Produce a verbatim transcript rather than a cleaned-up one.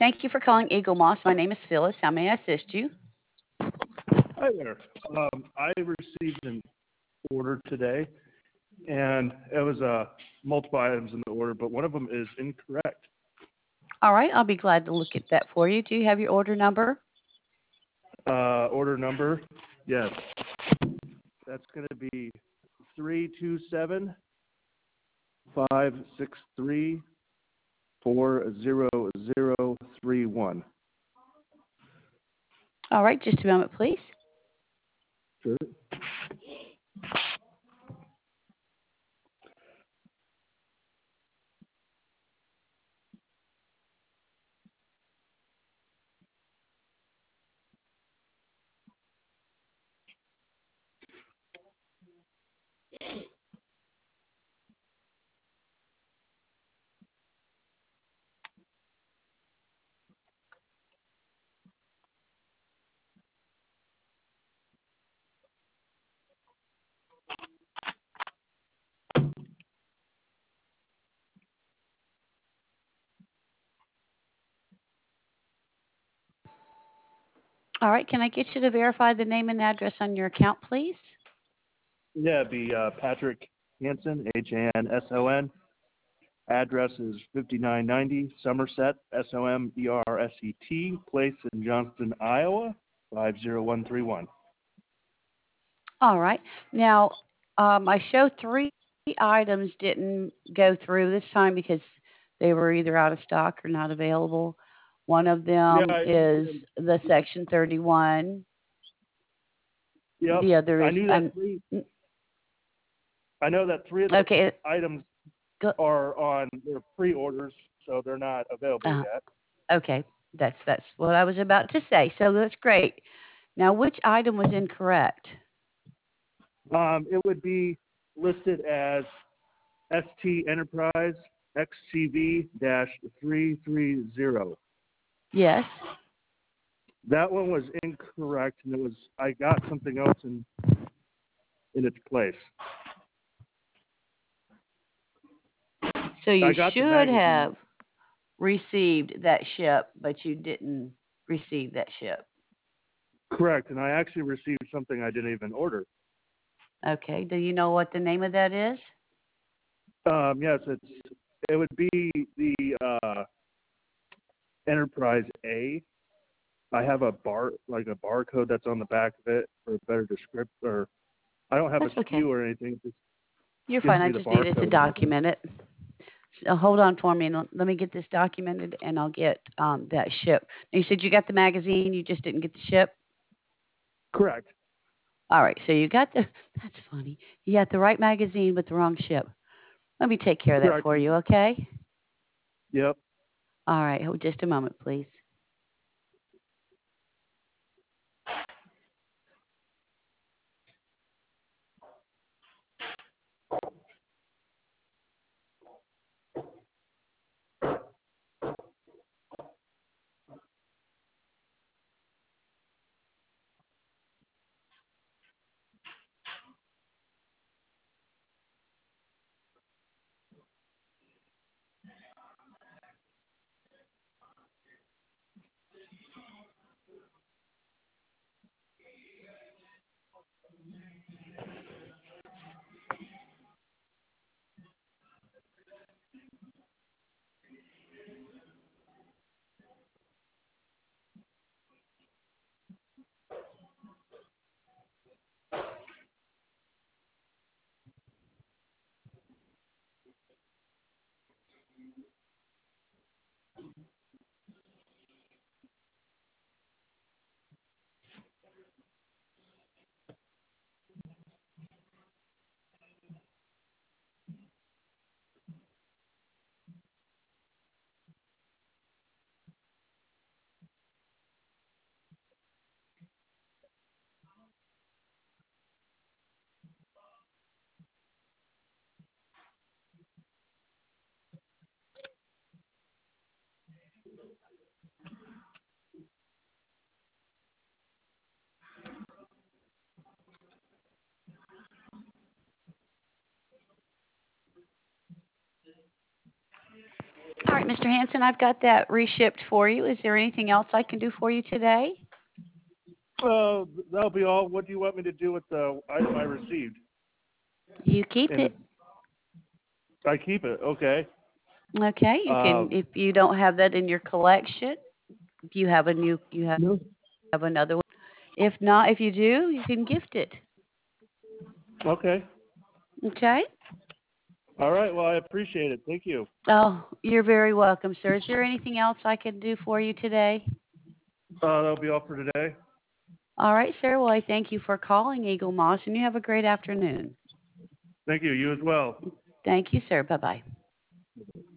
Thank you for calling Eagle Moss. My name is Phyllis. How may I assist you? Hi there. Um, I received an order today, and it was uh, multiple items in the order, but one of them is incorrect. All right, I'll be glad to look at that for you. Do you have your order number? Uh, order number, yes, that's going to be three two seven five six three four zero zero three one. All right, just a moment, please. Sure. All right, can I get you to verify the name and address on your account, please? Yeah, it'd be uh, Patrick Hanson, H A N S O N. Address is fifty-nine ninety Somerset, S O M E R S E T, place in Johnston, Iowa, five zero one three one. All right. Now, um, I show three items didn't go through this time because they were either out of stock or not available. One of Yeah, them I is understand. the Section thirty-one. Yep, The other I is, knew that um, three. I know that three of the okay, items go, are on their pre-orders, so they're not available uh, yet. okay, that's that's what I was about to say. So that's great. Now, which item was incorrect? Um, it would be listed as S T Enterprise X C V three three zero. Yes. That one was incorrect, and it was I got something else in in its place. So you I got the should magazine. have received that ship, but you didn't receive that ship. Correct, and I actually received something I didn't even order. Okay. Do you know what the name of that is? Um, yes, it's it would be the uh, Enterprise A. I have a bar like a barcode that's on the back of it for a better description. Or I don't have a That's S K U okay. or anything. It just You're gives fine. I me the just needed to barcode on it. document it. So hold on for me and let let me get this documented and I'll get um, that ship. Now, you said you got the magazine, you just didn't get the ship? Correct. All right. So you got the, that's funny. You got the right magazine with the wrong ship. Let me take care of that Correct. for you, okay? Yep. All right. Hold just a moment, please. right, Mister Hanson, I've got that reshipped for you. Is there anything else I can do for you today? Uh, that'll be all. What do you want me to do with the item I received? You keep And it. I keep it. Okay. Okay, you Uh, can, if you don't have that in your collection, if you have a new, you have, no. have another one. If not, if you do, you can gift it. Okay. Okay? All right. Well, I appreciate it. Thank you. Oh, you're very welcome, sir. Is there anything else I can do for you today? Uh, that'll be all for today. All right, sir. Well, I thank you for calling Eagle Moss, and you have a great afternoon. Thank you. You as well. Thank you, sir. Bye-bye.